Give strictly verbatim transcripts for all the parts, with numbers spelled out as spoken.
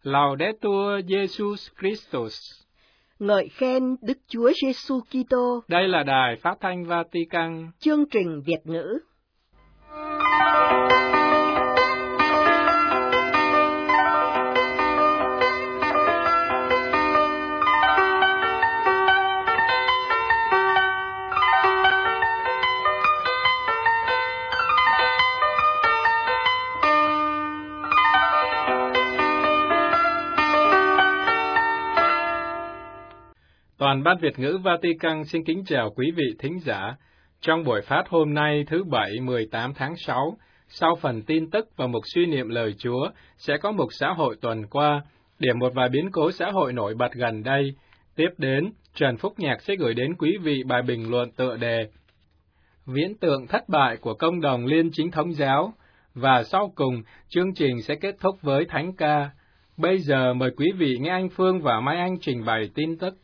Laudetur Jesus Christus. Ngợi khen Đức Chúa Giêsu Kitô. Đây là Đài Phát thanh Vatican. Chương trình Việt ngữ. Toàn ban Việt ngữ Vatican xin kính chào quý vị thính giả. Trong buổi phát hôm nay thứ Bảy mười tám tháng sáu, sau phần tin tức và mục suy niệm lời Chúa, sẽ có mục xã hội tuần qua, điểm một vài biến cố xã hội nổi bật gần đây. Tiếp đến, Trần Phúc Nhạc sẽ gửi đến quý vị bài bình luận tựa đề Viễn tượng thất bại của công đồng Liên Chính Thống Giáo, và sau cùng, chương trình sẽ kết thúc với Thánh ca. Bây giờ mời quý vị nghe anh Phương và Mai Anh trình bày tin tức.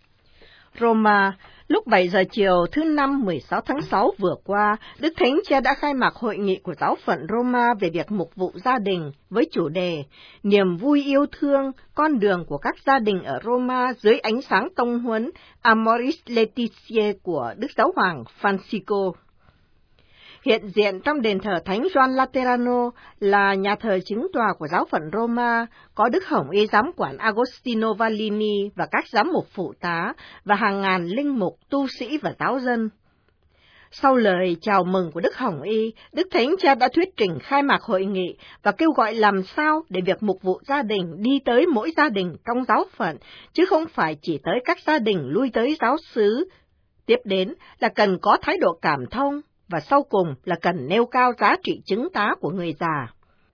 Roma, lúc bảy giờ chiều thứ Năm mười sáu tháng sáu vừa qua, Đức Thánh Cha đã khai mạc hội nghị của giáo phận Roma về việc mục vụ gia đình với chủ đề Niềm vui yêu thương, con đường của các gia đình ở Roma dưới ánh sáng tông huấn Amoris Laetitia của Đức Giáo hoàng Francisco. Hiện diện trong đền thờ Thánh Gioan Laterano là nhà thờ chứng tòa của giáo phận Roma, có Đức Hồng Y Giám quản Agostino Vallini và các giám mục phụ tá và hàng ngàn linh mục, tu sĩ và giáo dân. Sau lời chào mừng của Đức Hồng Y, Đức Thánh Cha đã thuyết trình khai mạc hội nghị và kêu gọi làm sao để việc mục vụ gia đình đi tới mỗi gia đình trong giáo phận, chứ không phải chỉ tới các gia đình lui tới giáo xứ. Tiếp đến là cần có thái độ cảm thông, và sau cùng là cần nêu cao giá trị chứng tá của người già.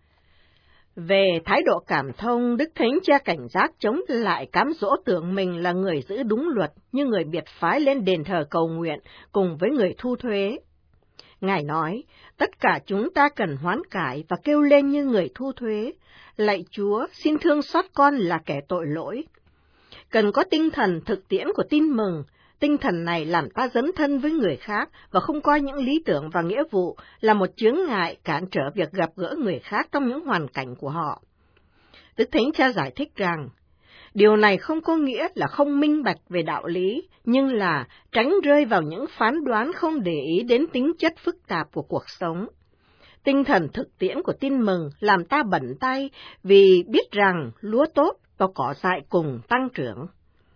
Về thái độ cảm thông, Đức Thánh Cha cảnh giác chống lại cám dỗ tưởng mình là người giữ đúng luật như người biệt phái lên đền thờ cầu nguyện cùng với người thu thuế. Ngài nói, tất cả chúng ta cần hoán cải và kêu lên như người thu thuế. Lạy Chúa, xin thương xót con là kẻ tội lỗi. Cần có tinh thần thực tiễn của tin mừng. Tinh thần này làm ta dấn thân với người khác và không coi những lý tưởng và nghĩa vụ là một chướng ngại cản trở việc gặp gỡ người khác trong những hoàn cảnh của họ. Đức Thánh Cha giải thích rằng, điều này không có nghĩa là không minh bạch về đạo lý, nhưng là tránh rơi vào những phán đoán không để ý đến tính chất phức tạp của cuộc sống. Tinh thần thực tiễn của tin mừng làm ta bận tay vì biết rằng lúa tốt và cỏ dại cùng tăng trưởng.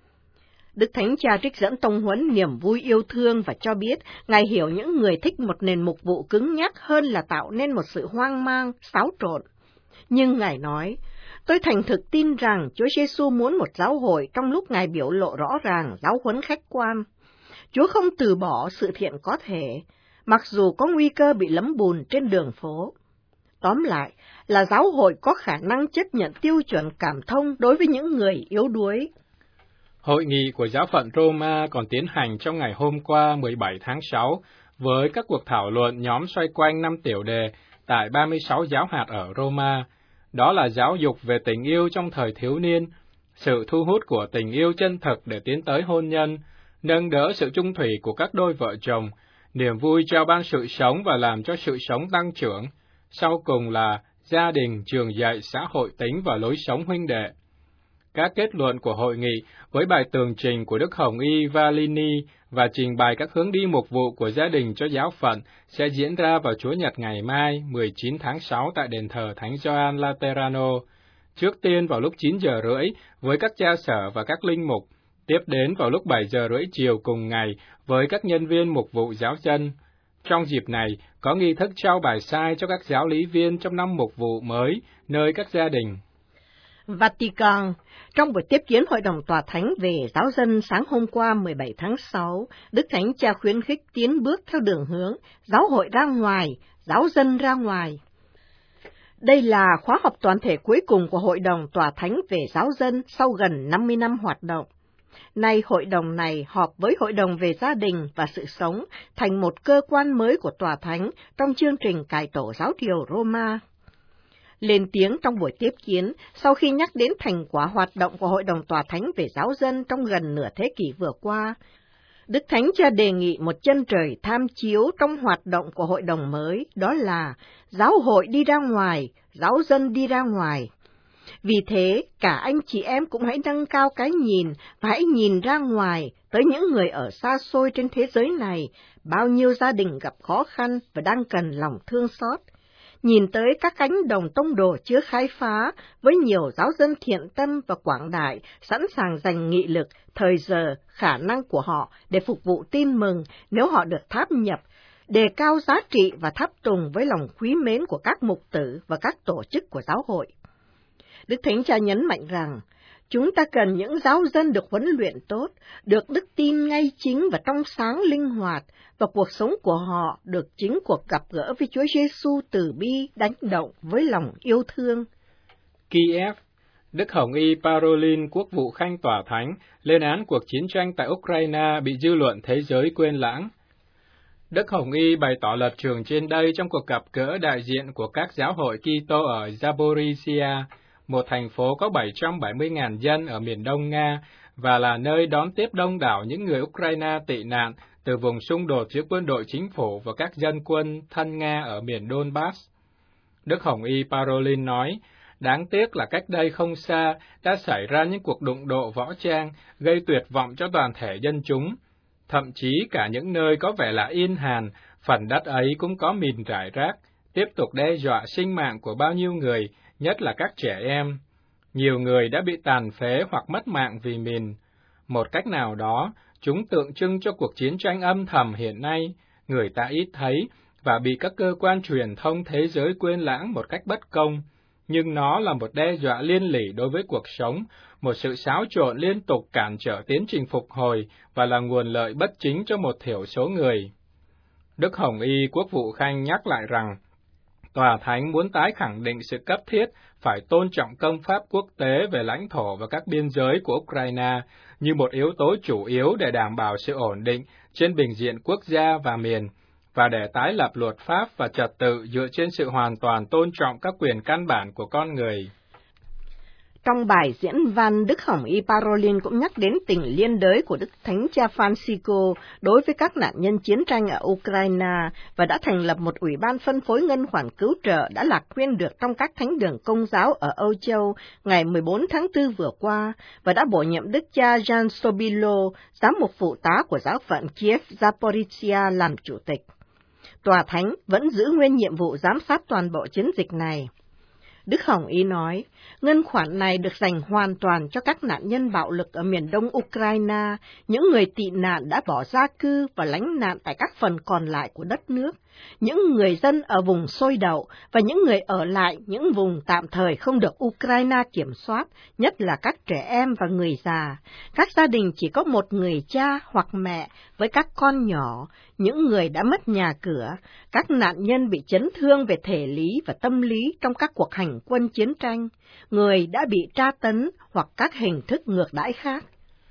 Đức Thánh Cha trích dẫn tông huấn niềm vui yêu thương và cho biết Ngài hiểu những người thích một nền mục vụ cứng nhắc hơn là tạo nên một sự hoang mang, xáo trộn. Nhưng Ngài nói, tôi thành thực tin rằng Chúa Giêsu muốn một giáo hội trong lúc Ngài biểu lộ rõ ràng giáo huấn khách quan. Chúa không từ bỏ sự thiện có thể, mặc dù có nguy cơ bị lấm bùn trên đường phố. Tóm lại là giáo hội có khả năng chấp nhận tiêu chuẩn cảm thông đối với những người yếu đuối. Hội nghị của giáo phận Roma còn tiến hành trong ngày hôm qua mười bảy tháng sáu với các cuộc thảo luận nhóm xoay quanh năm tiểu đề tại ba mươi sáu giáo hạt ở Roma. Đó là giáo dục về tình yêu trong thời thiếu niên, sự thu hút của tình yêu chân thực để tiến tới hôn nhân, nâng đỡ sự chung thủy của các đôi vợ chồng, niềm vui trao ban sự sống và làm cho sự sống tăng trưởng. Sau cùng là gia đình, trường dạy, xã hội tính và lối sống huynh đệ. Các kết luận của hội nghị với bài tường trình của Đức Hồng Y Vallini và trình bày các hướng đi mục vụ của gia đình cho giáo phận sẽ diễn ra vào Chủ nhật ngày mai mười chín tháng sáu tại đền thờ Thánh Gioan Laterano. Trước tiên vào lúc chín giờ rưỡi với các cha sở và các linh mục, tiếp đến vào lúc bảy giờ rưỡi chiều cùng ngày với các nhân viên mục vụ giáo dân. Trong dịp này, có nghi thức trao bài sai cho các giáo lý viên trong năm mục vụ mới nơi các gia đình. Vatican, trong buổi tiếp kiến Hội đồng Tòa Thánh về giáo dân sáng hôm qua mười bảy tháng sáu, Đức Thánh Cha khuyến khích tiến bước theo đường hướng giáo hội ra ngoài, giáo dân ra ngoài. Đây là khóa học toàn thể cuối cùng của Hội đồng Tòa Thánh về giáo dân sau gần năm mươi năm hoạt động. Nay hội đồng này họp với Hội đồng về gia đình và sự sống thành một cơ quan mới của Tòa Thánh trong chương trình cải tổ giáo điều Roma. Lên tiếng trong buổi tiếp kiến, sau khi nhắc đến thành quả hoạt động của Hội đồng Tòa Thánh về giáo dân trong gần nửa thế kỷ vừa qua, Đức Thánh Cha đề nghị một chân trời tham chiếu trong hoạt động của hội đồng mới, đó là giáo hội đi ra ngoài, giáo dân đi ra ngoài. Vì thế, cả anh chị em cũng hãy nâng cao cái nhìn và hãy nhìn ra ngoài tới những người ở xa xôi trên thế giới này, bao nhiêu gia đình gặp khó khăn và đang cần lòng thương xót. Nhìn tới các cánh đồng tông đồ chưa khai phá, với nhiều giáo dân thiện tâm và quảng đại, sẵn sàng dành nghị lực, thời giờ, khả năng của họ để phục vụ tin mừng nếu họ được tháp nhập, đề cao giá trị và tháp tùng với lòng quý mến của các mục tử và các tổ chức của giáo hội. Đức Thánh Cha nhấn mạnh rằng, chúng ta cần những giáo dân được huấn luyện tốt, được đức tin ngay chính và trong sáng linh hoạt, và cuộc sống của họ được chính cuộc gặp gỡ với Chúa Giêsu từ bi đánh động với lòng yêu thương. Kiev, Đức Hồng Y Parolin, quốc vụ khanh tòa thánh, lên án cuộc chiến tranh tại Ukraine bị dư luận thế giới quên lãng. Đức Hồng Y bày tỏ lập trường trên đây trong cuộc gặp gỡ đại diện của các giáo hội Kitô ở Zaporizhia, một thành phố có bảy trăm bảy mươi nghìn dân ở miền đông Nga, và là nơi đón tiếp đông đảo những người Ukraine tị nạn từ vùng xung đột giữa quân đội chính phủ và các dân quân thân Nga ở miền Donbass. Đức Hồng Y Parolin nói, đáng tiếc là cách đây không xa đã xảy ra những cuộc đụng độ võ trang gây tuyệt vọng cho toàn thể dân chúng. Thậm chí cả những nơi có vẻ là yên hàn, phần đất ấy cũng có mìn rải rác, tiếp tục đe dọa sinh mạng của bao nhiêu người, nhất là các trẻ em. Nhiều người đã bị tàn phế hoặc mất mạng vì mìn. Một cách nào đó, chúng tượng trưng cho cuộc chiến tranh âm thầm hiện nay, người ta ít thấy và bị các cơ quan truyền thông thế giới quên lãng một cách bất công. Nhưng nó là một đe dọa liên lỉ đối với cuộc sống, một sự xáo trộn liên tục cản trở tiến trình phục hồi và là nguồn lợi bất chính cho một thiểu số người. Đức Hồng Y Quốc vụ Khanh nhắc lại rằng, Tòa Thánh muốn tái khẳng định sự cấp thiết phải tôn trọng công pháp quốc tế về lãnh thổ và các biên giới của Ukraine như một yếu tố chủ yếu để đảm bảo sự ổn định trên bình diện quốc gia và miền, và để tái lập luật pháp và trật tự dựa trên sự hoàn toàn tôn trọng các quyền căn bản của con người. Trong bài diễn văn, Đức Hồng Y Parolin cũng nhắc đến tình liên đới của Đức Thánh Cha Francisco đối với các nạn nhân chiến tranh ở Ukraine và đã thành lập một ủy ban phân phối ngân khoản cứu trợ đã lạc quyên được trong các thánh đường Công giáo ở Âu Châu ngày mười bốn tháng tư vừa qua và đã bổ nhiệm Đức cha Jan Sobilo, giám mục phụ tá của giáo phận Kiev Zaporizhia làm chủ tịch. Tòa Thánh vẫn giữ nguyên nhiệm vụ giám sát toàn bộ chiến dịch này. Đức Hồng Y nói, ngân khoản này được dành hoàn toàn cho các nạn nhân bạo lực ở miền đông Ukraine, những người tị nạn đã bỏ gia cư và lánh nạn tại các phần còn lại của đất nước, những người dân ở vùng sôi đậu và những người ở lại những vùng tạm thời không được Ukraine kiểm soát, nhất là các trẻ em và người già, các gia đình chỉ có một người cha hoặc mẹ với các con nhỏ, những người đã mất nhà cửa, các nạn nhân bị chấn thương về thể lý và tâm lý trong các cuộc hành quân chiến tranh, người đã bị tra tấn hoặc các hình thức ngược đãi khác.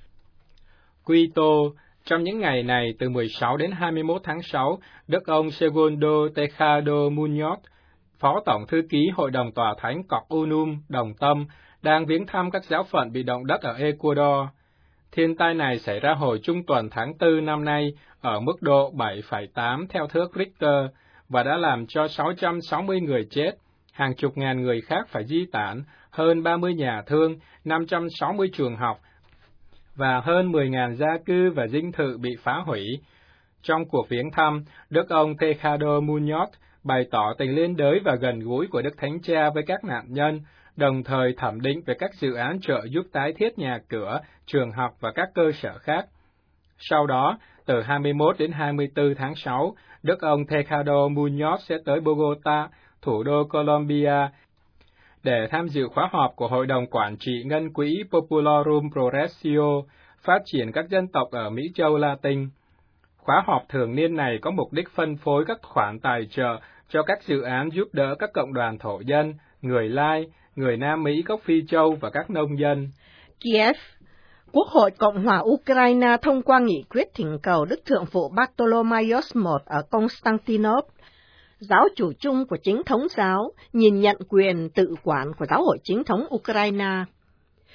Quy Tô, trong những ngày này từ mười sáu đến hai mươi mốt tháng sáu, Đức ông Segundo Tejado Muñoz, Phó Tổng Thư ký Hội đồng Tòa Thánh Cọc Unum, Đồng Tâm, đang viếng thăm các giáo phận bị động đất ở Ecuador. Thiên tai này xảy ra hồi trung tuần tháng tư năm nay ở mức độ bảy phẩy tám theo thước Richter và đã làm cho sáu trăm sáu mươi người chết, hàng chục ngàn người khác phải di tản, hơn ba mươi nhà thương, năm trăm sáu mươi trường học và hơn mười nghìn gia cư và dinh thự bị phá hủy. Trong cuộc viếng thăm, Đức ông Tejado Muñoz bày tỏ tình liên đới và gần gũi của Đức Thánh Cha với các nạn nhân, đồng thời thẩm định về các dự án trợ giúp tái thiết nhà cửa, trường học và các cơ sở khác. Sau đó, từ hai mươi mốt đến hai mươi tư tháng sáu, Đức ông Tejado Muñoz sẽ tới Bogota, thủ đô Colombia, để tham dự khóa họp của Hội đồng Quản trị Ngân quỹ Popularum Progressio, phát triển các dân tộc ở Mỹ Châu Latin. Khóa họp thường niên này có mục đích phân phối các khoản tài trợ cho các dự án giúp đỡ các cộng đoàn thổ dân, người Lai, người Nam Mỹ gốc Phi Châu và các nông dân. Kiev, Quốc hội Cộng hòa Ukraine thông qua nghị quyết thỉnh cầu Đức Thượng phụ Bartolomaios đệ nhị ở Constantinople, giáo chủ chung của chính thống giáo, nhìn nhận quyền tự quản của giáo hội chính thống Ukraine.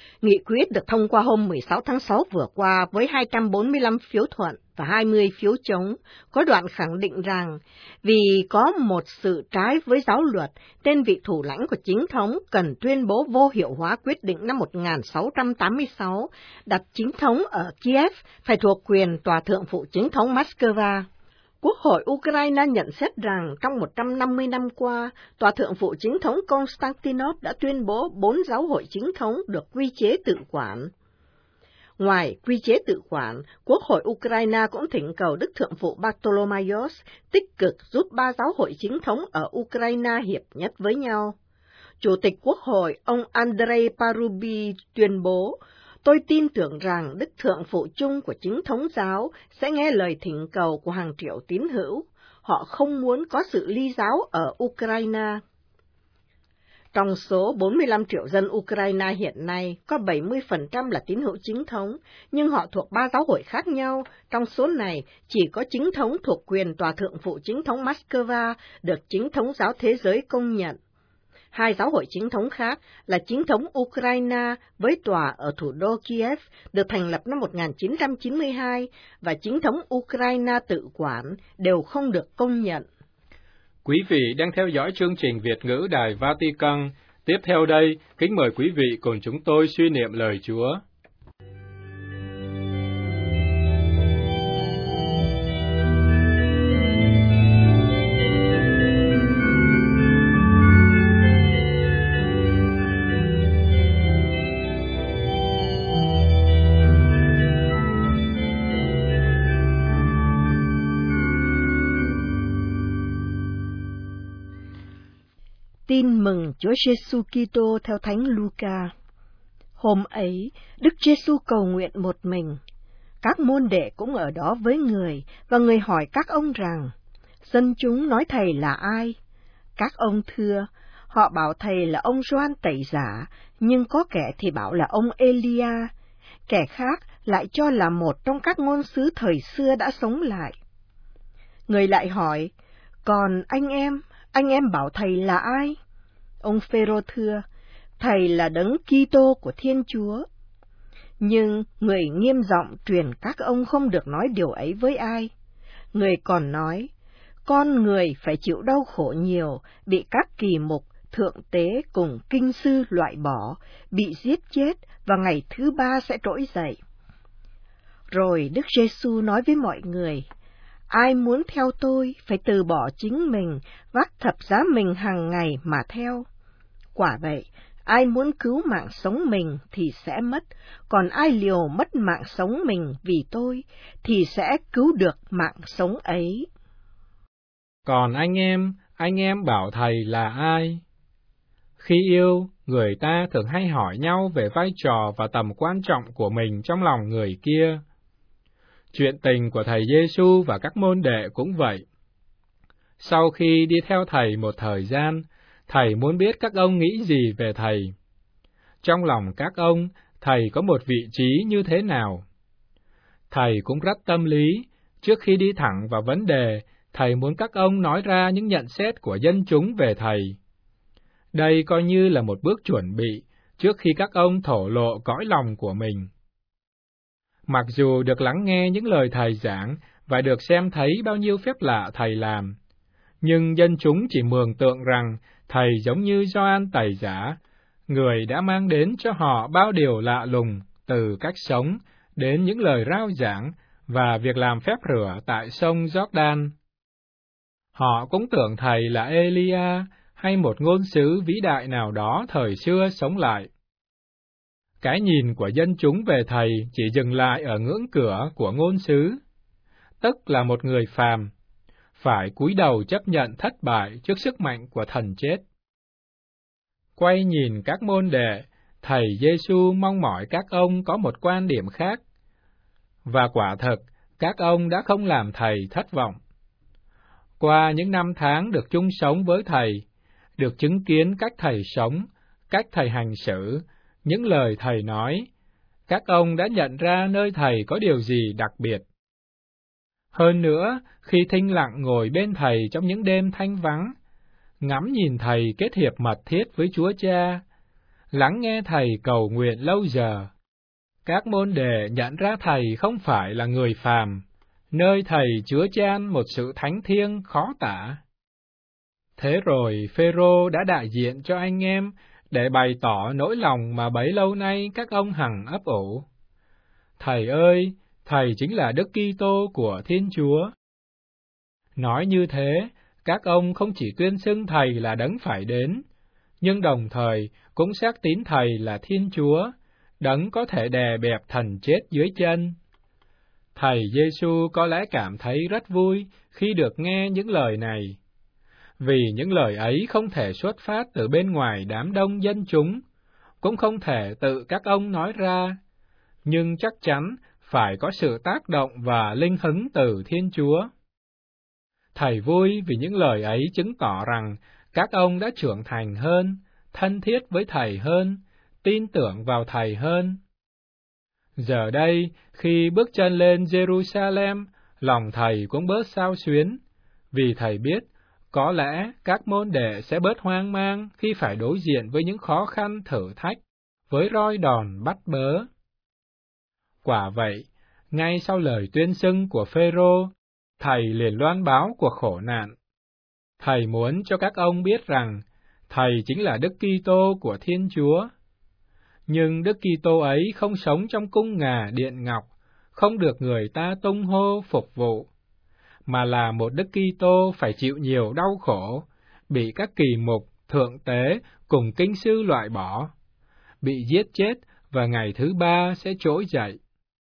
Nghị quyết được thông qua hôm mười sáu tháng sáu vừa qua với hai trăm bốn mươi lăm phiếu thuận và hai mươi phiếu chống, có đoạn khẳng định rằng vì có một sự trái với giáo luật, tên vị thủ lãnh của chính thống cần tuyên bố vô hiệu hóa quyết định năm một nghìn sáu trăm tám mươi sáu, đặt chính thống ở Kiev phải thuộc quyền tòa thượng phụ chính thống Moscow. Quốc hội Ukraine nhận xét rằng trong một trăm năm mươi năm qua, tòa thượng phụ chính thống Konstantinov đã tuyên bố bốn giáo hội chính thống được quy chế tự quản. Ngoài quy chế tự quản, Quốc hội Ukraine cũng thỉnh cầu Đức Thượng phụ Bartolomayos tích cực giúp ba giáo hội chính thống ở Ukraine hiệp nhất với nhau. Chủ tịch Quốc hội, ông Andrei Parubi tuyên bố, tôi tin tưởng rằng Đức Thượng phụ chung của chính thống giáo sẽ nghe lời thỉnh cầu của hàng triệu tín hữu. Họ không muốn có sự ly giáo ở Ukraine. Trong số bốn mươi lăm triệu dân Ukraine hiện nay, có bảy mươi phần trăm là tín hữu chính thống, nhưng họ thuộc ba giáo hội khác nhau. Trong số này, chỉ có chính thống thuộc quyền tòa thượng phụ chính thống Moscow được chính thống giáo thế giới công nhận. Hai giáo hội chính thống khác là chính thống Ukraine với tòa ở thủ đô Kiev được thành lập năm một nghìn chín trăm chín mươi hai và chính thống Ukraine tự quản đều không được công nhận. Quý vị đang theo dõi chương trình Việt ngữ Đài Vatican. Tiếp theo đây, kính mời quý vị cùng chúng tôi suy niệm lời Chúa. Tin mừng Chúa Giêsu Kitô theo Thánh Luca. Hôm ấy, Đức Giêsu cầu nguyện một mình. Các môn đệ cũng ở đó với người, và người hỏi các ông rằng, dân chúng nói thầy là ai? Các ông thưa, họ bảo thầy là ông Gioan Tẩy Giả, nhưng có kẻ thì bảo là ông Elia, kẻ khác lại cho là một trong các ngôn sứ thời xưa đã sống lại. Người lại hỏi, còn anh em, anh em bảo thầy là ai? Ông Phêrô thưa, thầy là Đấng Kitô của Thiên Chúa. Nhưng người nghiêm giọng truyền các ông không được nói điều ấy với ai. Người còn nói, con người phải chịu đau khổ nhiều, bị các kỳ mục, thượng tế cùng kinh sư loại bỏ, bị giết chết và ngày thứ ba sẽ trỗi dậy. Rồi Đức Giêsu nói với mọi người, ai muốn theo tôi phải từ bỏ chính mình, vác thập giá mình hàng ngày mà theo. Quả vậy, ai muốn cứu mạng sống mình thì sẽ mất, còn ai liều mất mạng sống mình vì tôi thì sẽ cứu được mạng sống ấy. Còn anh em, anh em bảo thầy là ai? Khi yêu, người ta thường hay hỏi nhau về vai trò và tầm quan trọng của mình trong lòng người kia. Chuyện tình của thầy Giêsu và các môn đệ cũng vậy. Sau khi đi theo thầy một thời gian, thầy muốn biết các ông nghĩ gì về thầy. Trong lòng các ông, thầy có một vị trí như thế nào? Thầy cũng rất tâm lý, trước khi đi thẳng vào vấn đề, thầy muốn các ông nói ra những nhận xét của dân chúng về thầy. Đây coi như là một bước chuẩn bị, trước khi các ông thổ lộ cõi lòng của mình. Mặc dù được lắng nghe những lời thầy giảng và được xem thấy bao nhiêu phép lạ thầy làm, nhưng dân chúng chỉ mường tượng rằng thầy giống như Gioan Tẩy Giả, người đã mang đến cho họ bao điều lạ lùng, từ cách sống đến những lời rao giảng và việc làm phép rửa tại sông Jordan. Họ cũng tưởng thầy là Elia hay một ngôn sứ vĩ đại nào đó thời xưa sống lại. Cái nhìn của dân chúng về thầy chỉ dừng lại ở ngưỡng cửa của ngôn sứ, tức là một người phàm, phải cúi đầu chấp nhận thất bại trước sức mạnh của thần chết. Quay nhìn các môn đệ, thầy Giêsu mong mỏi các ông có một quan điểm khác, và quả thực, các ông đã không làm thầy thất vọng. Qua những năm tháng được chung sống với thầy, được chứng kiến cách thầy sống, cách thầy hành xử, những lời thầy nói, các ông đã nhận ra nơi thầy có điều gì đặc biệt. Hơn nữa, khi thinh lặng ngồi bên thầy trong những đêm thanh vắng, ngắm nhìn thầy kết hiệp mật thiết với Chúa Cha, lắng nghe thầy cầu nguyện lâu giờ. Các môn đệ nhận ra thầy không phải là người phàm, nơi thầy chứa chan một sự thánh thiêng khó tả. Thế rồi Phêrô đã đại diện cho anh em để bày tỏ nỗi lòng mà bấy lâu nay các ông hằng ấp ủ. Thầy ơi, thầy chính là Đức Kitô của Thiên Chúa. Nói như thế, các ông không chỉ tuyên xưng thầy là đấng phải đến, nhưng đồng thời cũng xác tín thầy là Thiên Chúa, đấng có thể đè bẹp thần chết dưới chân. Thầy Giêsu có lẽ cảm thấy rất vui khi được nghe những lời này, vì những lời ấy không thể xuất phát từ bên ngoài đám đông dân chúng, cũng không thể tự các ông nói ra, nhưng chắc chắn phải có sự tác động và linh hứng từ Thiên Chúa. Thầy vui vì những lời ấy chứng tỏ rằng các ông đã trưởng thành hơn, thân thiết với thầy hơn, tin tưởng vào thầy hơn. Giờ đây, khi bước chân lên Jerusalem, lòng thầy cũng bớt xao xuyến, vì thầy biết có lẽ các môn đệ sẽ bớt hoang mang khi phải đối diện với những khó khăn thử thách, với roi đòn bắt bớ. Quả vậy, ngay sau lời tuyên xưng của Phêrô, thầy liền loan báo cuộc khổ nạn. Thầy muốn cho các ông biết rằng thầy chính là Đức Kitô của Thiên Chúa. Nhưng Đức Kitô ấy không sống trong cung ngà điện ngọc, không được người ta tung hô phục vụ, mà là một Đức Kitô phải chịu nhiều đau khổ, bị các kỳ mục, thượng tế cùng kinh sư loại bỏ, bị giết chết và ngày thứ ba sẽ trỗi dậy.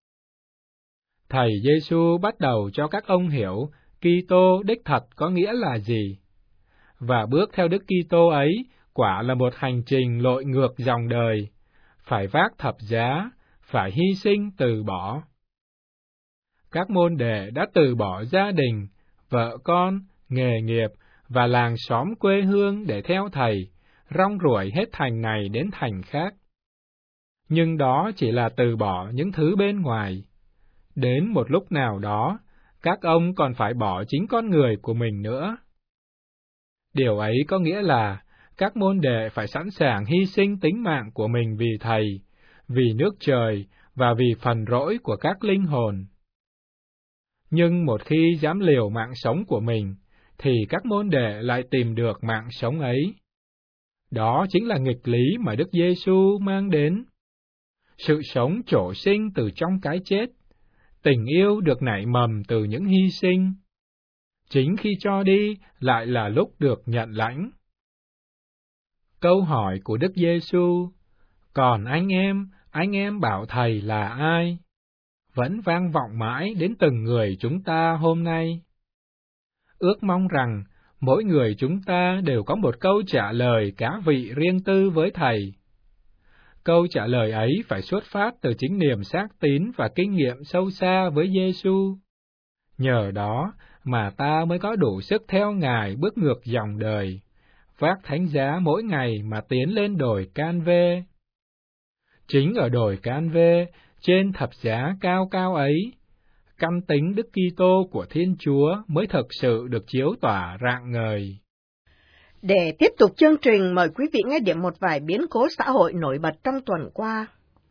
Thầy Giêsu bắt đầu cho các ông hiểu Kitô đích thật có nghĩa là gì, và bước theo Đức Kitô ấy quả là một hành trình lội ngược dòng đời, phải vác thập giá, phải hy sinh từ bỏ. Các môn đệ đã từ bỏ gia đình, vợ con, nghề nghiệp và làng xóm quê hương để theo thầy, rong ruổi hết thành này đến thành khác. Nhưng đó chỉ là từ bỏ những thứ bên ngoài. Đến một lúc nào đó, các ông còn phải bỏ chính con người của mình nữa. Điều ấy có nghĩa là các môn đệ phải sẵn sàng hy sinh tính mạng của mình vì thầy, vì nước trời và vì phần rỗi của các linh hồn. Nhưng một khi dám liều mạng sống của mình, thì các môn đệ lại tìm được mạng sống ấy. Đó chính là nghịch lý mà Đức Giêsu mang đến. Sự sống trổ sinh từ trong cái chết, tình yêu được nảy mầm từ những hy sinh. Chính khi cho đi lại là lúc được nhận lãnh. Câu hỏi của Đức Giêsu, còn anh em, anh em bảo thầy là ai? Vẫn vang vọng mãi đến từng người chúng ta hôm nay. Ước mong rằng mỗi người chúng ta đều có một câu trả lời cá vị riêng tư với thầy. Câu trả lời ấy phải xuất phát từ chính niềm xác tín và kinh nghiệm sâu xa với Giêsu. Nhờ đó mà ta mới có đủ sức theo Ngài bước ngược dòng đời, vác thánh giá mỗi ngày mà tiến lên đồi Can-vê. Chính ở đồi Can-vê, trên thập giá cao cao ấy, căn tính Đức Kitô của Thiên Chúa mới thực sự được chiếu tỏa rạng ngời. Để tiếp tục chương trình, mời quý vị nghe điểm một vài biến cố xã hội nổi bật trong tuần qua.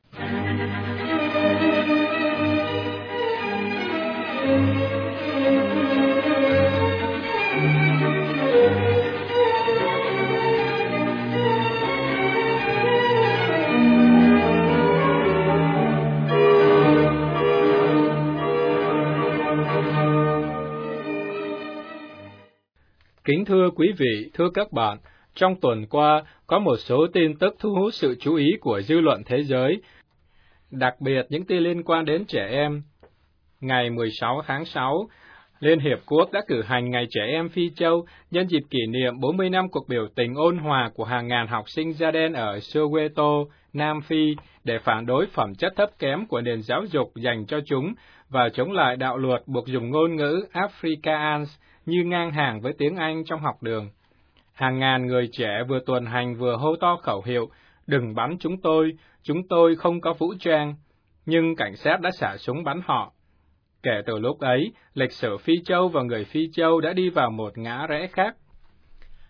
Kính thưa quý vị, thưa các bạn, trong tuần qua có một số tin tức thu hút sự chú ý của dư luận thế giới, đặc biệt những tin liên quan đến trẻ em. Ngày mười sáu tháng sáu, Liên Hiệp Quốc đã cử hành Ngày Trẻ Em Phi Châu nhân dịp kỷ niệm bốn mươi năm cuộc biểu tình ôn hòa của hàng ngàn học sinh da đen ở Soweto, Nam Phi để phản đối phẩm chất thấp kém của nền giáo dục dành cho chúng và chống lại đạo luật buộc dùng ngôn ngữ Afrikaans như ngang hàng với tiếng Anh trong học đường. Hàng ngàn người trẻ vừa tuần hành vừa hô to khẩu hiệu, đừng bắn chúng tôi, chúng tôi không có vũ trang, nhưng cảnh sát đã xả súng bắn họ. Kể từ lúc ấy, lịch sử Phi Châu và người Phi Châu đã đi vào một ngã rẽ khác.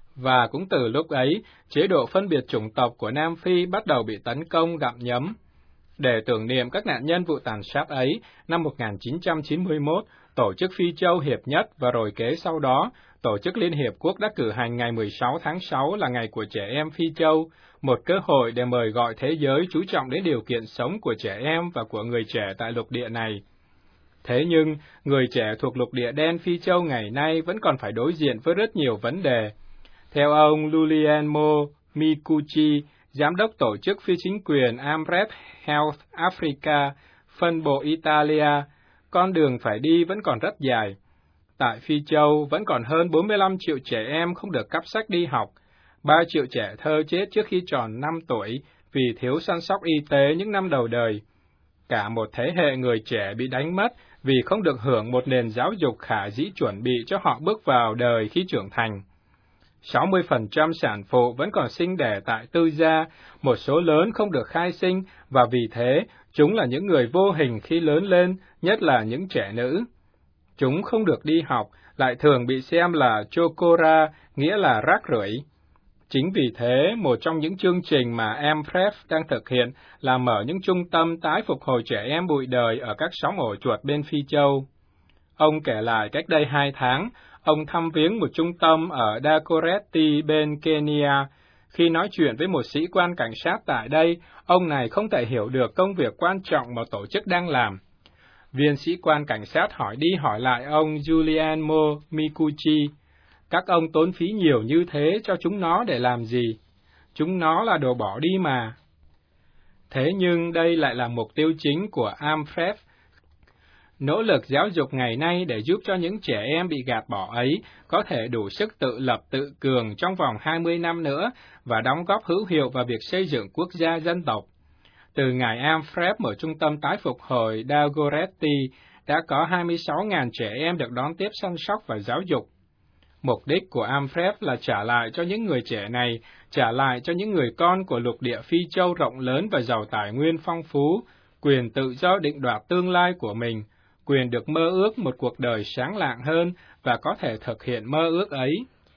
Và cũng từ lúc ấy, chế độ phân biệt chủng tộc của Nam Phi bắt đầu bị tấn công gặm nhấm. Để tưởng niệm các nạn nhân vụ tàn sát ấy, năm một nghìn chín trăm chín mươi mốt, Tổ chức Phi Châu Hiệp Nhất và rồi kế sau đó, Tổ chức Liên Hiệp Quốc đã cử hành ngày mười sáu tháng sáu là ngày của trẻ em Phi Châu, một cơ hội để mời gọi thế giới chú trọng đến điều kiện sống của trẻ em và của người trẻ tại lục địa này. Thế nhưng, người trẻ thuộc lục địa đen Phi Châu ngày nay vẫn còn phải đối diện với rất nhiều vấn đề. Theo ông Guglielmo Micucci, Giám đốc Tổ chức Phi chính quyền Amref Health Africa, phân bộ Italia, con đường phải đi vẫn còn rất dài. Tại Phi Châu vẫn còn hơn bốn mươi lăm triệu trẻ em không được cắp sách đi học, ba triệu trẻ thơ chết trước khi tròn năm tuổi vì thiếu săn sóc y tế những năm đầu đời. Cả một thế hệ người trẻ bị đánh mất vì không được hưởng một nền giáo dục khả dĩ chuẩn bị cho họ bước vào đời khi trưởng thành. sáu mươi phần trăm sản phụ vẫn còn sinh đẻ tại tư gia, một số lớn không được khai sinh, và vì thế, chúng là những người vô hình khi lớn lên, nhất là những trẻ nữ. Chúng không được đi học, lại thường bị xem là chokora, nghĩa là rác rưởi. Chính vì thế, một trong những chương trình mà Amref đang thực hiện là mở những trung tâm tái phục hồi trẻ em bụi đời ở các xóm ổ chuột bên Phi Châu. Ông kể lại cách đây hai tháng, ông thăm viếng một trung tâm ở Dagoretti bên Kenya. Khi nói chuyện với một sĩ quan cảnh sát tại đây, ông này không thể hiểu được công việc quan trọng mà tổ chức đang làm. Viên sĩ quan cảnh sát hỏi đi hỏi lại ông Guglielmo Micucci, các ông tốn phí nhiều như thế cho chúng nó để làm gì? Chúng nó là đồ bỏ đi mà. Thế nhưng đây lại là mục tiêu chính của Amref. Nỗ lực giáo dục ngày nay để giúp cho những trẻ em bị gạt bỏ ấy có thể đủ sức tự lập tự cường trong vòng hai mươi năm nữa và đóng góp hữu hiệu vào việc xây dựng quốc gia dân tộc. Từ ngày Amref mở trung tâm tái phục hồi Dagoretti, đã có hai mươi sáu nghìn trẻ em được đón tiếp săn sóc và giáo dục. Mục đích của Amref là trả lại cho những người trẻ này, trả lại cho những người con của lục địa Phi Châu rộng lớn và giàu tài nguyên phong phú, quyền tự do định đoạt tương lai của mình, quyền được mơ ước một cuộc đời sáng lạng hơn và có thể thực hiện mơ ước ấy.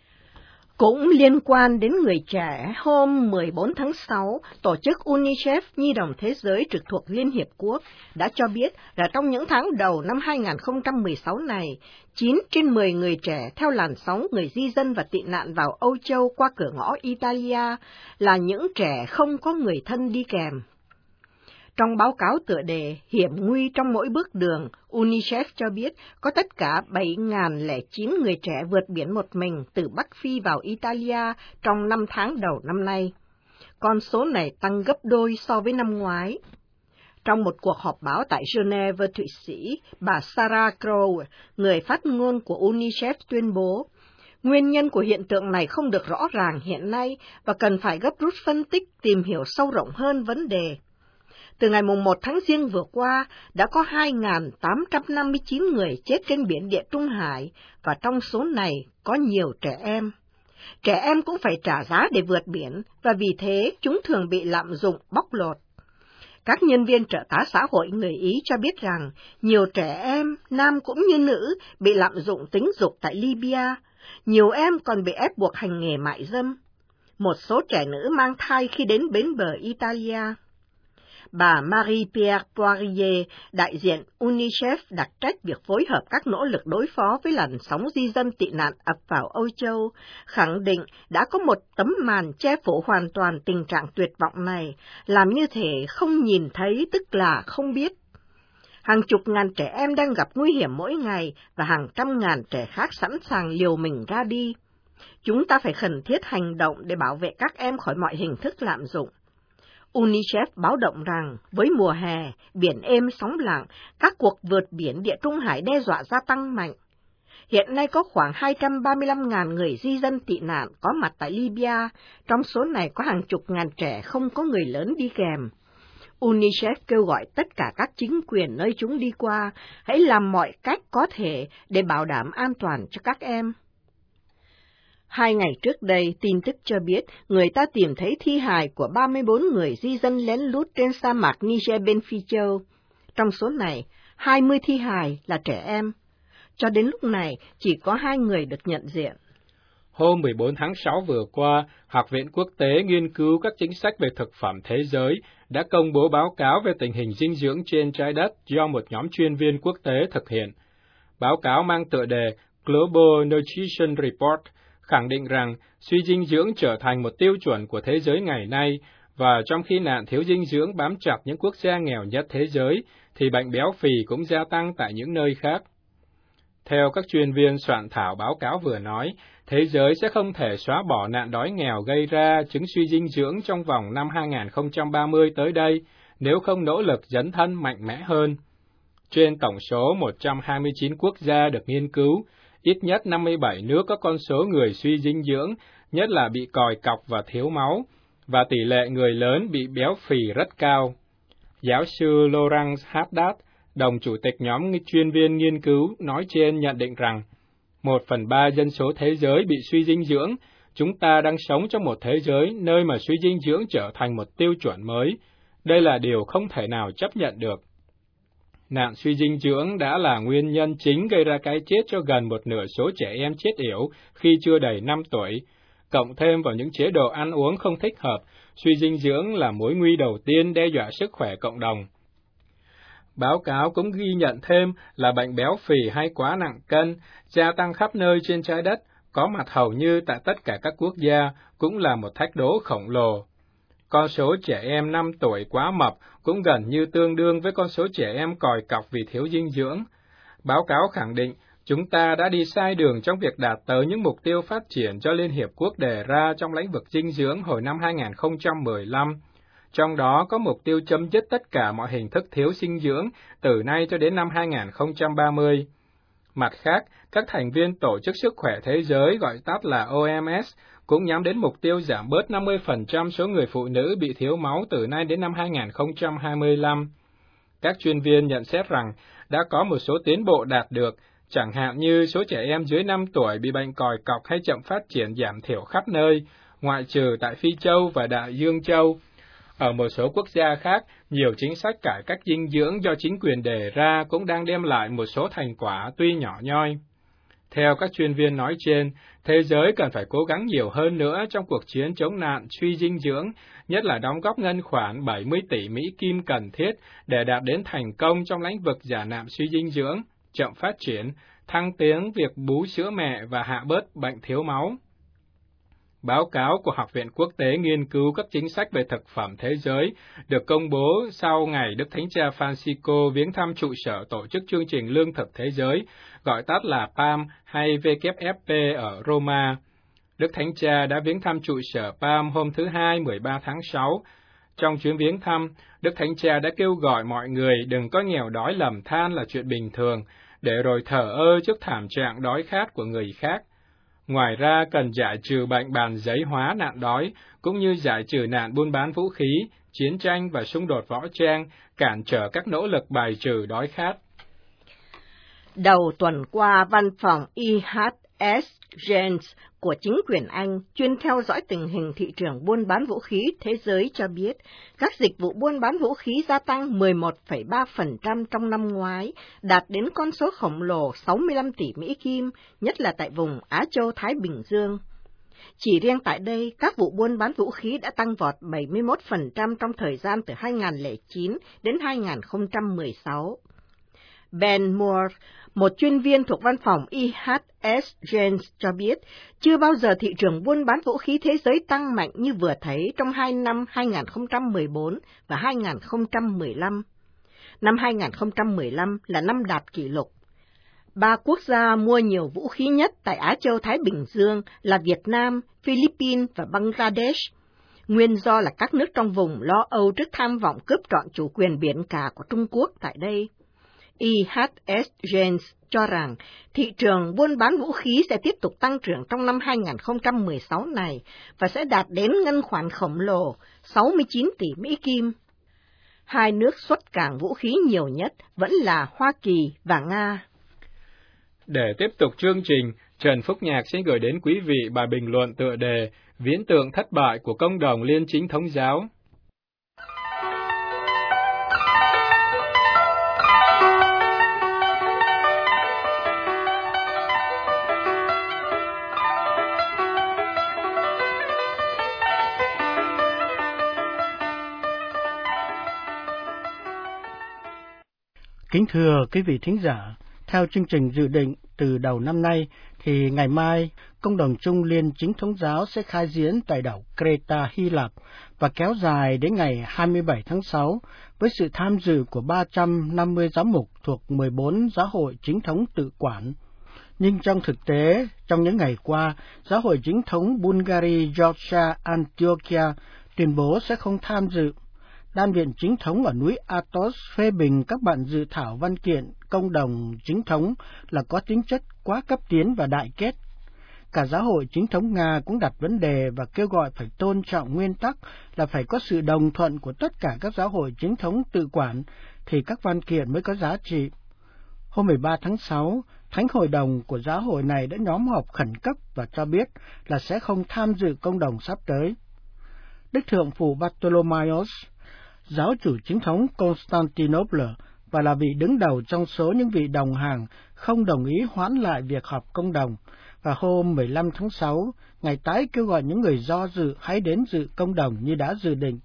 Cũng liên quan đến người trẻ, hôm mười bốn tháng sáu, Tổ chức UNICEF Nhi đồng Thế giới trực thuộc Liên Hiệp Quốc đã cho biết là trong những tháng đầu năm hai nghìn không trăm mười sáu này, chín trên mười người trẻ theo làn sóng người di dân và tị nạn vào Âu Châu qua cửa ngõ Italia là những trẻ không có người thân đi kèm. Trong báo cáo tựa đề Hiểm nguy trong mỗi bước đường, UNICEF cho biết có tất cả bảy nghìn lẻ chín người trẻ vượt biển một mình từ Bắc Phi vào Italia trong năm tháng đầu năm nay. Con số này tăng gấp đôi so với năm ngoái. Trong một cuộc họp báo tại Geneva, Thụy Sĩ, bà Sarah Crowe, người phát ngôn của UNICEF tuyên bố, nguyên nhân của hiện tượng này không được rõ ràng hiện nay và cần phải gấp rút phân tích, tìm hiểu sâu rộng hơn vấn đề. Từ ngày mùng một tháng Giêng vừa qua, đã có hai nghìn tám trăm năm mươi chín người chết trên biển Địa Trung Hải, và trong số này có nhiều trẻ em. Trẻ em cũng phải trả giá để vượt biển, và vì thế chúng thường bị lạm dụng, bóc lột. Các nhân viên trợ tá xã hội người Ý cho biết rằng, nhiều trẻ em, nam cũng như nữ, bị lạm dụng tính dục tại Libya. Nhiều em còn bị ép buộc hành nghề mại dâm. Một số trẻ nữ mang thai khi đến bến bờ Italia. Bà Marie-Pierre Poirier, đại diện UNICEF đặc trách việc phối hợp các nỗ lực đối phó với làn sóng di dân tị nạn ập vào Âu Châu, khẳng định đã có một tấm màn che phủ hoàn toàn tình trạng tuyệt vọng này, làm như thể không nhìn thấy tức là không biết. Hàng chục ngàn trẻ em đang gặp nguy hiểm mỗi ngày và hàng trăm ngàn trẻ khác sẵn sàng liều mình ra đi. Chúng ta phải khẩn thiết hành động để bảo vệ các em khỏi mọi hình thức lạm dụng. UNICEF báo động rằng, với mùa hè, biển êm sóng lặng, các cuộc vượt biển Địa Trung Hải đe dọa gia tăng mạnh. Hiện nay có khoảng hai trăm ba mươi lăm nghìn người di dân tị nạn có mặt tại Libya, trong số này có hàng chục ngàn trẻ không có người lớn đi kèm. UNICEF kêu gọi tất cả các chính quyền nơi chúng đi qua, hãy làm mọi cách có thể để bảo đảm an toàn cho các em. Hai ngày trước đây, tin tức cho biết người ta tìm thấy thi hài của ba mươi bốn người di dân lén lút trên sa mạc Niger bên Phi Châu. Trong số này, hai mươi thi hài là trẻ em. Cho đến lúc này, chỉ có hai người được nhận diện. Hôm mười bốn tháng sáu vừa qua, Học viện Quốc tế nghiên cứu các chính sách về thực phẩm thế giới đã công bố báo cáo về tình hình dinh dưỡng trên trái đất do một nhóm chuyên viên quốc tế thực hiện. Báo cáo mang tựa đề Global Nutrition Report khẳng định rằng suy dinh dưỡng trở thành một tiêu chuẩn của thế giới ngày nay, và trong khi nạn thiếu dinh dưỡng bám chặt những quốc gia nghèo nhất thế giới, thì bệnh béo phì cũng gia tăng tại những nơi khác. Theo các chuyên viên soạn thảo báo cáo vừa nói, thế giới sẽ không thể xóa bỏ nạn đói nghèo gây ra chứng suy dinh dưỡng trong vòng năm hai không ba mươi tới đây, nếu không nỗ lực dấn thân mạnh mẽ hơn. Trên tổng số một trăm hai mươi chín quốc gia được nghiên cứu, ít nhất năm mươi bảy nước có con số người suy dinh dưỡng, nhất là bị còi cọc và thiếu máu, và tỷ lệ người lớn bị béo phì rất cao. Giáo sư Laurent Haddad, đồng chủ tịch nhóm chuyên viên nghiên cứu nói trên, nhận định rằng, một phần ba dân số thế giới bị suy dinh dưỡng, chúng ta đang sống trong một thế giới nơi mà suy dinh dưỡng trở thành một tiêu chuẩn mới. Đây là điều không thể nào chấp nhận được. Nạn suy dinh dưỡng đã là nguyên nhân chính gây ra cái chết cho gần một nửa số trẻ em chết yểu khi chưa đầy năm tuổi. Cộng thêm vào những chế độ ăn uống không thích hợp, suy dinh dưỡng là mối nguy đầu tiên đe dọa sức khỏe cộng đồng. Báo cáo cũng ghi nhận thêm là bệnh béo phì hay quá nặng cân gia tăng khắp nơi trên trái đất, có mặt hầu như tại tất cả các quốc gia, cũng là một thách đố khổng lồ. Con số trẻ em năm tuổi quá mập cũng gần như tương đương với con số trẻ em còi cọc vì thiếu dinh dưỡng. Báo cáo khẳng định, chúng ta đã đi sai đường trong việc đạt tới những mục tiêu phát triển do Liên Hiệp Quốc đề ra trong lĩnh vực dinh dưỡng hồi năm hai không một lăm. Trong đó có mục tiêu chấm dứt tất cả mọi hình thức thiếu dinh dưỡng từ nay cho đến năm hai không ba mươi. Mặt khác, các thành viên Tổ chức Sức khỏe Thế giới, gọi tắt là O M S, cũng nhắm đến mục tiêu giảm bớt năm mươi phần trăm số người phụ nữ bị thiếu máu từ nay đến năm hai không hai lăm. Các chuyên viên nhận xét rằng đã có một số tiến bộ đạt được, chẳng hạn như số trẻ em dưới năm tuổi bị bệnh còi cọc hay chậm phát triển giảm thiểu khắp nơi, ngoại trừ tại Phi Châu và Đại Dương Châu. Ở một số quốc gia khác, nhiều chính sách cải cách dinh dưỡng do chính quyền đề ra cũng đang đem lại một số thành quả tuy nhỏ nhoi. Theo các chuyên viên nói trên, thế giới cần phải cố gắng nhiều hơn nữa trong cuộc chiến chống nạn suy dinh dưỡng, nhất là đóng góp ngân khoản bảy mươi tỷ Mỹ Kim cần thiết để đạt đến thành công trong lĩnh vực giảm nạn suy dinh dưỡng, chậm phát triển, thăng tiến việc bú sữa mẹ và hạ bớt bệnh thiếu máu. Báo cáo của Học viện Quốc tế nghiên cứu các chính sách về thực phẩm thế giới được công bố sau ngày Đức Thánh Cha Francisco viếng thăm trụ sở Tổ chức Chương trình Lương thực Thế giới, gọi tắt là P A M hay W F P ở Roma. Đức Thánh Cha đã viếng thăm trụ sở P A M hôm thứ Hai mười ba tháng sáu. Trong chuyến viếng thăm, Đức Thánh Cha đã kêu gọi mọi người đừng có nghèo đói lầm than là chuyện bình thường, để rồi thờ ơ trước thảm trạng đói khát của người khác. Ngoài ra, cần giải trừ bệnh bàn giấy hóa nạn đói, cũng như giải trừ nạn buôn bán vũ khí, chiến tranh và xung đột võ trang, cản trở các nỗ lực bài trừ đói khát. Đầu tuần qua, văn phòng E H S Janes của chính quyền Anh, chuyên theo dõi tình hình thị trường buôn bán vũ khí thế giới cho biết, các dịch vụ buôn bán vũ khí gia tăng mười một phẩy ba phần trăm trong năm ngoái, đạt đến con số khổng lồ sáu mươi lăm tỷ Mỹ Kim, nhất là tại vùng Á Châu Thái Bình Dương. Chỉ riêng tại đây, các vụ buôn bán vũ khí đã tăng vọt bảy mươi mốt phần trăm trong thời gian từ hai nghìn không trăm lẻ chín đến hai nghìn không trăm mười sáu. Ben Moore, một chuyên viên thuộc văn phòng E H S Janes cho biết, chưa bao giờ thị trường buôn bán vũ khí thế giới tăng mạnh như vừa thấy trong hai năm hai nghìn không trăm mười bốn và hai nghìn không trăm mười lăm. Năm hai nghìn không trăm mười lăm là năm đạt kỷ lục. Ba quốc gia mua nhiều vũ khí nhất tại Á Châu Thái Bình Dương là Việt Nam, Philippines và Bangladesh. Nguyên do là các nước trong vùng lo âu trước tham vọng cướp trọn chủ quyền biển cả của Trung Quốc tại đây. E H S Janes cho rằng thị trường buôn bán vũ khí sẽ tiếp tục tăng trưởng trong năm hai nghìn không trăm mười sáu này và sẽ đạt đến ngân khoản khổng lồ sáu mươi chín tỷ Mỹ Kim. Hai nước xuất cảng vũ khí nhiều nhất vẫn là Hoa Kỳ và Nga. Để tiếp tục chương trình, Trần Phúc Nhạc sẽ gửi đến quý vị bài bình luận tựa đề Viễn tượng thất bại của công đồng Liên Chính Thống giáo. Kính thưa quý vị thính giả, theo chương trình dự định từ đầu năm nay, thì ngày mai, Công đồng Chung Liên Chính thống giáo sẽ khai diễn tại đảo Creta, Hy Lạp và kéo dài đến ngày hai mươi bảy tháng sáu với sự tham dự của ba trăm năm mươi giám mục thuộc mười bốn giáo hội chính thống tự quản. Nhưng trong thực tế, trong những ngày qua, giáo hội chính thống Bulgaria, Georgia, Antiochia tuyên bố sẽ không tham dự. Đan viện chính thống ở núi Athos phê bình các bản dự thảo văn kiện công đồng chính thống là có tính chất quá cấp tiến và đại kết. Cả giáo hội chính thống Nga cũng đặt vấn đề và kêu gọi phải tôn trọng nguyên tắc là phải có sự đồng thuận của tất cả các giáo hội chính thống tự quản thì các văn kiện mới có giá trị. Hôm mười ba tháng sáu, Thánh Hội đồng của giáo hội này đã nhóm họp khẩn cấp và cho biết là sẽ không tham dự công đồng sắp tới. Đức Thượng phụ Bartolomaios, giáo chủ chính thống Constantinople và là vị đứng đầu trong số những vị đồng hàng không đồng ý hoãn lại việc họp công đồng, và hôm mười lăm tháng sáu, Ngài tái kêu gọi những người do dự hãy đến dự công đồng như đã dự định.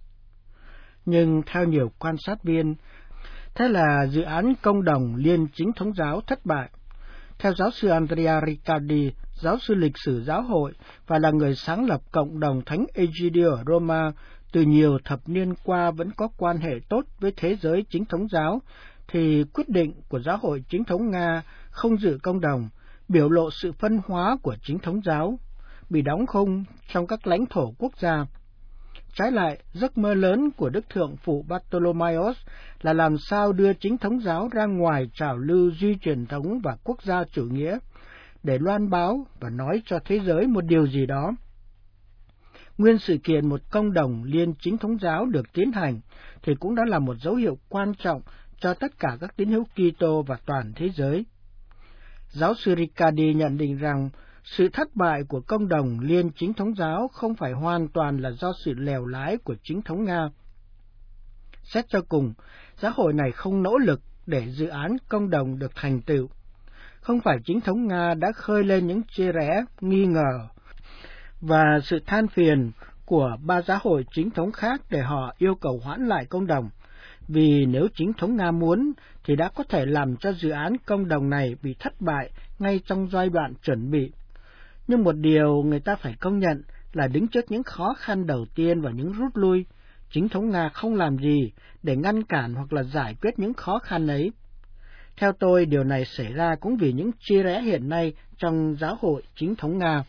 Nhưng theo nhiều quan sát viên, thế là dự án công đồng liên chính thống giáo thất bại. Theo giáo sư Andrea Riccardi, giáo sư lịch sử giáo hội và là người sáng lập cộng đồng Thánh Egidio ở Roma, từ nhiều thập niên qua vẫn có quan hệ tốt với thế giới chính thống giáo, thì quyết định của giáo hội chính thống Nga không dự công đồng biểu lộ sự phân hóa của chính thống giáo, bị đóng khung trong các lãnh thổ quốc gia. Trái lại, giấc mơ lớn của Đức Thượng phụ Bartolomaios là làm sao đưa chính thống giáo ra ngoài trào lưu duy truyền thống và quốc gia chủ nghĩa, để loan báo và nói cho thế giới một điều gì đó. Nguyên sự kiện một công đồng liên chính thống giáo được tiến hành thì cũng đã là một dấu hiệu quan trọng cho tất cả các tín hữu Kitô và toàn thế giới. Giáo sư Riccardi nhận định rằng sự thất bại của công đồng liên chính thống giáo không phải hoàn toàn là do sự lèo lái của chính thống Nga. Xét cho cùng, giáo hội này không nỗ lực để dự án công đồng được thành tựu. Không phải chính thống Nga đã khơi lên những chia rẽ, nghi ngờ và sự than phiền của ba giáo hội chính thống khác để họ yêu cầu hoãn lại công đồng, vì nếu chính thống Nga muốn thì đã có thể làm cho dự án công đồng này bị thất bại ngay trong giai đoạn chuẩn bị. Nhưng một điều người ta phải công nhận là đứng trước những khó khăn đầu tiên và những rút lui, chính thống Nga không làm gì để ngăn cản hoặc là giải quyết những khó khăn ấy. Theo tôi, điều này xảy ra cũng vì những chia rẽ hiện nay trong giáo hội chính thống Nga.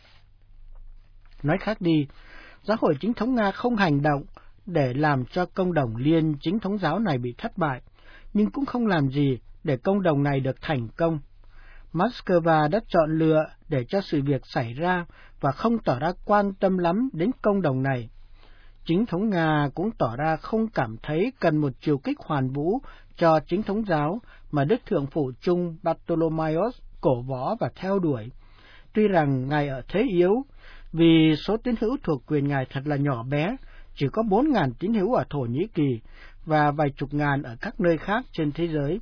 Nói khác đi, giáo hội chính thống Nga không hành động để làm cho công đồng liên chính thống giáo này bị thất bại, nhưng cũng không làm gì để công đồng này được thành công. Moscow đã chọn lựa để cho sự việc xảy ra và không tỏ ra quan tâm lắm đến công đồng này. Chính thống Nga cũng tỏ ra không cảm thấy cần một chiều kích hoàn vũ cho chính thống giáo mà Đức Thượng phụ Chung Bartolomaios cổ võ và theo đuổi. Tuy rằng Ngài ở thế yếu, vì số tín hữu thuộc quyền Ngài thật là nhỏ bé, chỉ có bốn ngàn tín hữu ở Thổ Nhĩ Kỳ và vài chục ngàn ở các nơi khác trên thế giới.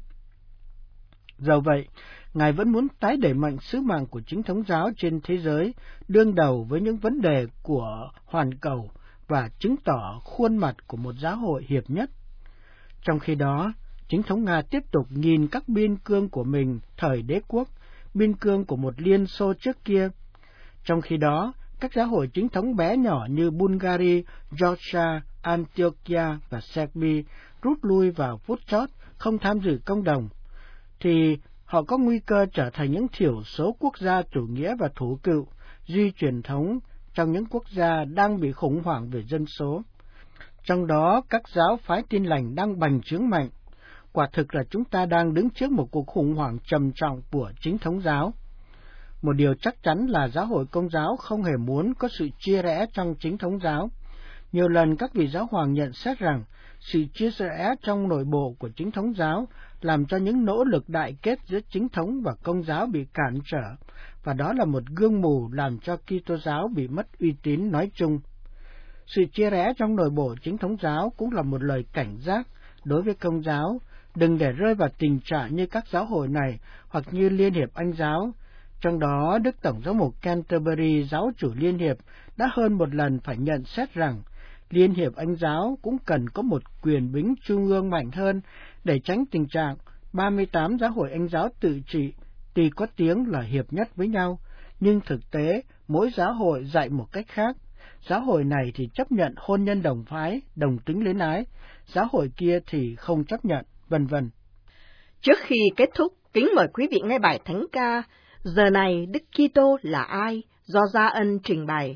Dẫu vậy, Ngài vẫn muốn tái đẩy mạnh sứ mạng của chính thống giáo trên thế giới, đương đầu với những vấn đề của hoàn cầu và chứng tỏ khuôn mặt của một giáo hội hiệp nhất. Trong khi đó, chính thống Nga tiếp tục nhìn các biên cương của mình thời đế quốc, biên cương của một Liên Xô trước kia. Trong khi đó, các giáo hội chính thống bé nhỏ như Bulgaria, Georgia, Antiochia và Serbia rút lui vào phút chót, không tham dự công đồng, thì họ có nguy cơ trở thành những thiểu số quốc gia chủ nghĩa và thủ cựu, duy truyền thống trong những quốc gia đang bị khủng hoảng về dân số. Trong đó, các giáo phái Tin lành đang bành trướng mạnh. Quả thực là chúng ta đang đứng trước một cuộc khủng hoảng trầm trọng của chính thống giáo. Một điều chắc chắn là giáo hội Công giáo không hề muốn có sự chia rẽ trong chính thống giáo. Nhiều lần các vị giáo hoàng nhận xét rằng sự chia rẽ trong nội bộ của chính thống giáo làm cho những nỗ lực đại kết giữa chính thống và Công giáo bị cản trở, và đó là một gương mù làm cho Kitô giáo bị mất uy tín nói chung. Sự chia rẽ trong nội bộ chính thống giáo cũng là một lời cảnh giác đối với Công giáo, đừng để rơi vào tình trạng như các giáo hội này hoặc như Liên hiệp Anh giáo. Trong đó, Đức Tổng giám mục Canterbury, giáo chủ Liên hiệp, đã hơn một lần phải nhận xét rằng Liên hiệp Anh giáo cũng cần có một quyền bính trung ương mạnh hơn để tránh tình trạng ba mươi tám giáo hội Anh giáo tự trị tuy có tiếng là hiệp nhất với nhau, nhưng thực tế mỗi giáo hội dạy một cách khác. Giáo hội này thì chấp nhận hôn nhân đồng phái, đồng tính luyến ái, giáo hội kia thì không chấp nhận, vân vân. Trước khi kết thúc, kính mời quý vị nghe bài thánh ca Giờ này Đức Kitô là ai, do Gia Ân trình bày.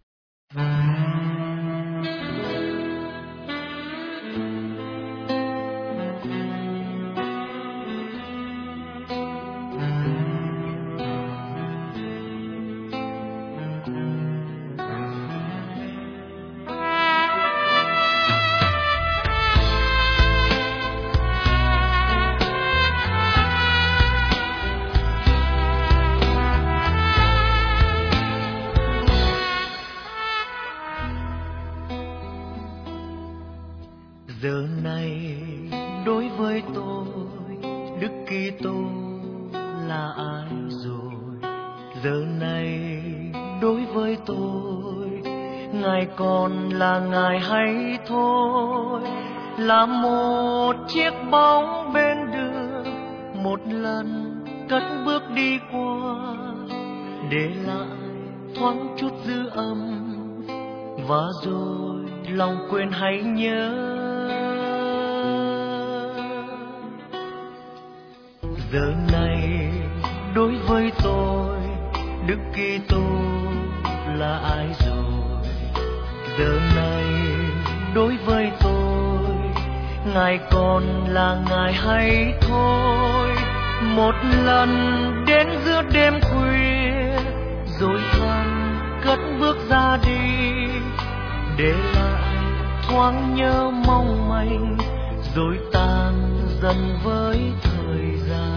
Giờ này đối với tôi Đức Kitô là ai rồi? Giờ này đối với tôi Ngài còn là Ngài hay thôi? Là một chiếc bóng bên đường, một lần cất bước đi qua, để lại thoáng chút dư âm, và rồi lòng quên hãy nhớ. Giờ này đối với tôi Đức Kitô là ai rồi? Giờ này đối với tôi Ngài còn là Ngài hay thôi? Một lần đến giữa đêm khuya, rồi thầm cất bước ra đi, để lại thoáng nhớ mong manh, rồi tan dần với thời gian.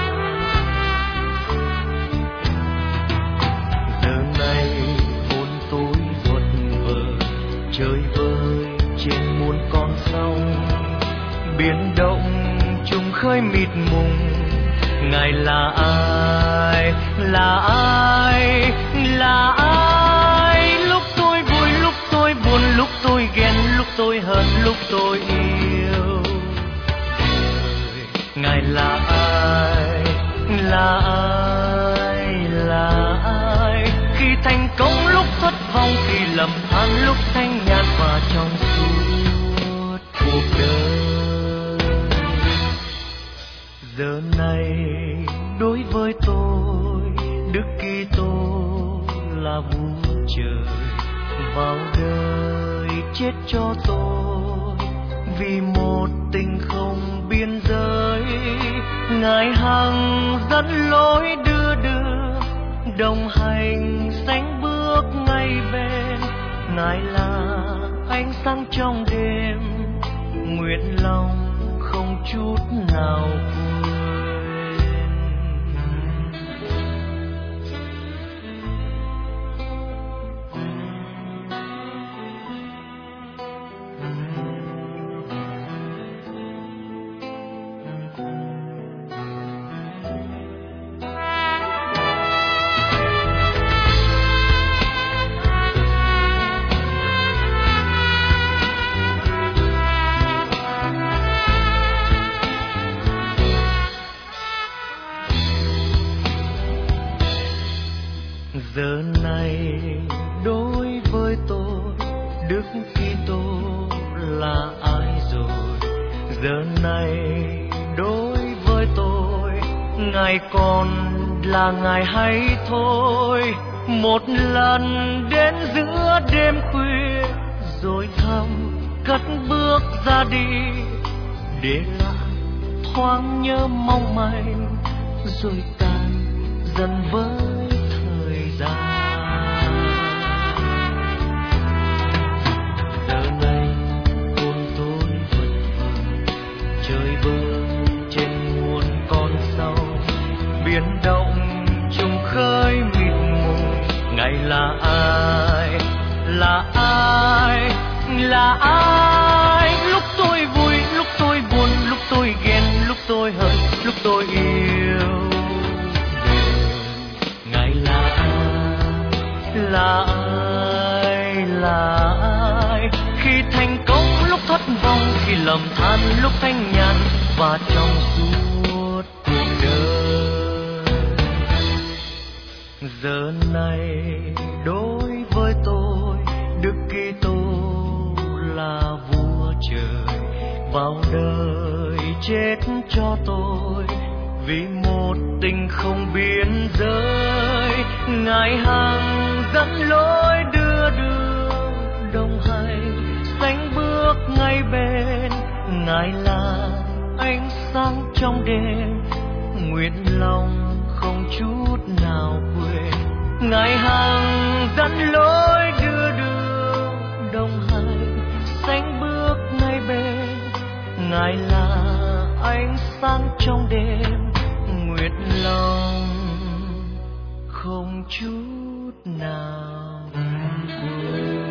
Giờ này hồn tôi vật vờ chơi vơi trên muôn con sông, biển động trùng khơi mịt mùng. Ngài là ai, là ai, là ai? Lúc tôi vui, lúc tôi buồn, lúc tôi ghen, lúc tôi hận, lúc tôi yêu. Ngài là ai, là ai, là ai? Khi thành công, lúc thất vọng, khi lầm than, lúc thanh nhàn và trong suốt cuộc đời. Giờ này đối với tôi Đức Kitô là vua trời, vào đời chết cho tôi vì một tình không biên giới. Ngài hằng dẫn lối đưa đưa, đồng hành sánh bước ngay bên. Ngài là ánh sáng trong đêm, nguyện lòng không chút nào quên. Giờ này đối với tôi Đức Kitô là ai rồi? Giờ này đối với tôi Ngài còn là Ngài hay thôi? Một lần đến giữa đêm khuya, rồi thầm cất bước ra đi, để lại thoáng nhớ mong manh, rồi tan dần với giờ này hồn tôi vật vờ chơi bơi trên muôn con sông, biển động trùng khơi mịt mùng. Ngài là ai, là ai, là ai? Lúc tôi vui, lúc tôi buồn, lúc tôi ghen, lúc tôi hận, lúc tôi yêu. Là ai, là ai? Khi thành công, lúc thất vọng, khi lầm than, lúc thanh nhàn và trong suốt Giờ này đối với tôi, Đức Kitô là vua trời, vào đời chết cho tôi vì một tình không biên giới. Ngài hằng dẫn lối đưa đường đồng hành, sánh bước ngay bên. Ngài là ánh sáng trong đêm, nguyện lòng không chút nào quên. Ngài hằng dẫn lối đưa đường đồng hành, sánh bước ngay bên. Ngài là ánh sáng trong đêm, nguyện lòng không chút nào quên.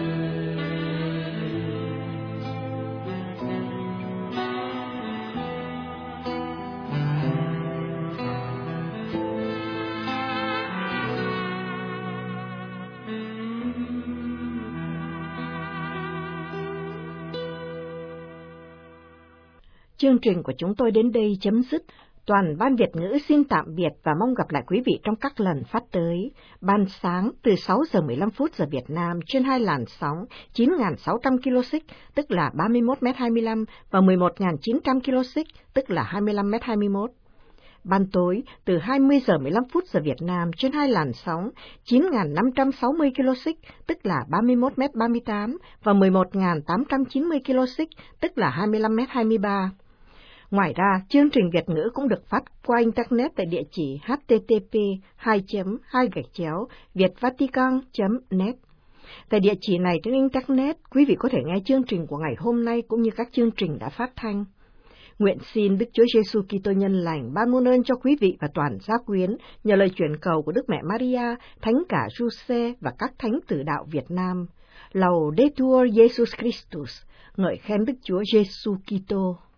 Chương trình của chúng tôi đến đây chấm dứt. Toàn ban Việt ngữ xin tạm biệt và mong gặp lại quý vị trong các lần phát tới. Ban sáng từ sáu giờ mười lăm phút giờ Việt Nam trên hai làn sóng chín nghìn sáu trăm ki lô xích, tức là ba mươi mốt mét hai mươi lăm, và mười một nghìn chín trăm ki lô xích, tức là hai mươi lăm mét hai mươi mốt. Ban tối từ hai mươi giờ mười lăm phút giờ Việt Nam trên hai làn sóng chín nghìn năm trăm sáu mươi ki lô xích, tức là ba mươi mốt mét ba mươi tám, và mười một nghìn tám trăm chín mươi ki lô xích, tức là hai mươi lăm mét hai mươi ba. Ngoài ra, chương trình Việt ngữ cũng được phát qua Internet tại địa chỉ h t t p hai chấm hai gạch chéo vietvatican chấm net. Tại địa chỉ này trên Internet, quý vị có thể nghe chương trình của ngày hôm nay cũng như các chương trình đã phát thanh. Nguyện xin Đức Chúa Giêsu Kitô nhân lành ban muôn ơn cho quý vị và toàn gia quyến nhờ lời chuyển cầu của Đức Mẹ Maria, Thánh cả Giuse và các thánh tử đạo Việt Nam. Laudetur Jesus Christus, ngợi khen Đức Chúa Giêsu Kitô.